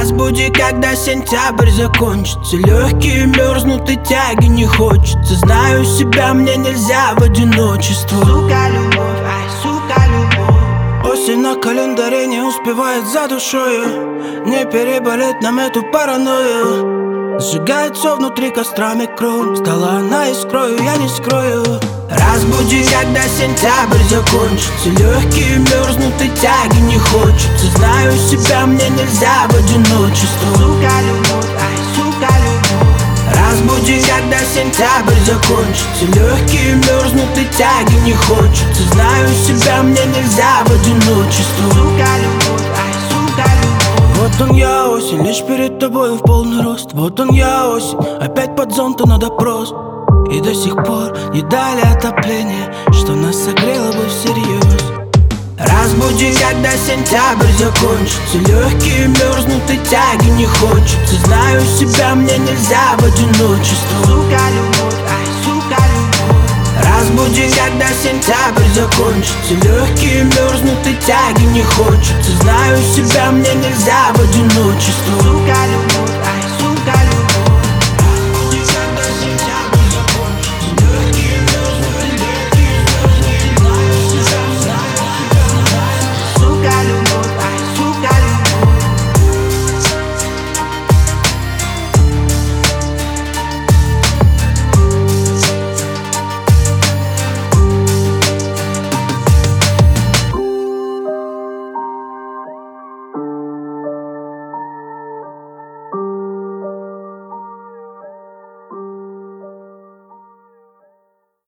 Разбуди, когда сентябрь закончится. Легкие мерзнут и тяги не хочется. Знаю себя, мне нельзя в одиночество. Сука, любовь, ай, сука, любовь. Осень на календаре не успевает за душою. Не переболеть нам эту паранойю. Сжигается внутри кострами кровь. Стала она искрою, я не скрою. Разбуди, когда сентябрь закончится. Легкие мерзнут и тяги не хочется. Знаю себя, мне нельзя в одиночество. Сука, любовь, ай, сука, любовь. Разбуди, когда сентябрь закончится. Легкие мерзнут и тяги не хочется. Знаю себя, мне нельзя в одиночество. Сука, любовь, ай, сука, любовь. Вот он я осень, лишь перед тобой в полный рост. Вот он я осень, опять под зонтом на допрос. И до сих пор не дали отопления, что нас согрело бы всерьез. Разбуди, когда сентябрь закончится. Легкие мерзнут и тяги не хочется. Знаю себя, мне нельзя в одиночество. Сука, любовь, ай, сука, любовь. Разбуди, когда сентябрь закончится. Легкие мерзнут и тяги не хочется. Знаю себя, мне нельзя в одиночество. Сука, любовь.